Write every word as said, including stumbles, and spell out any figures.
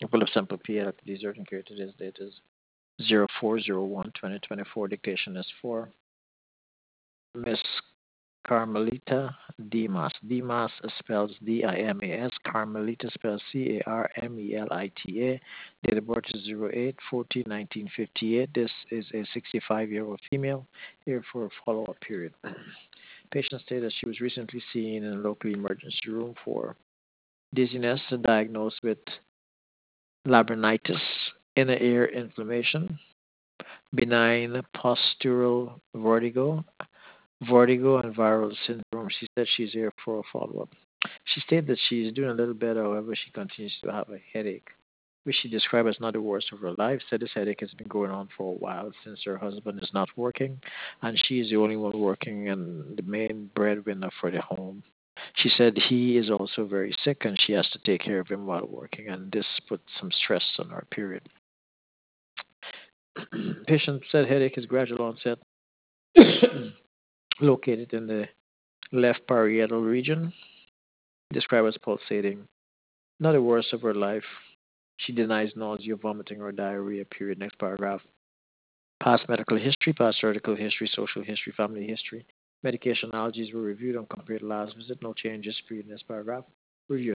Protocol of Sample P L T Desert and care. Today's date is zero four zero one twenty twenty-four. Dictation is for Miss Carmelita Dimas. Dimas spells D I M A S. Carmelita spells C A R M E L I T A. Date of birth is zero eight fourteen nineteen fifty-eight. This is a sixty-five year old female here for a follow up period. Patient stated that she was recently seen in a local emergency room for dizziness diagnosed with labyrinthitis, inner ear inflammation, benign postural vertigo, vertigo and viral syndrome. She said she's here for a follow up. She stated that she's doing a little better, however, she continues to have a headache, which she described as not the worst of her life. Said this headache has been going on for a while since her husband is not working, and she is the only one working and the main breadwinner for the home. She said he is also very sick and she has to take care of him while working, and this puts some stress on her period. Patient said headache is gradual onset, located in the left parietal region, described as pulsating. Not the worst of her life. She denies nausea, vomiting, or diarrhea. Period. Next paragraph. Past medical history, past surgical history, social history, family history. Medication allergies were reviewed and compared to last visit. No changes. Period. Next paragraph. Review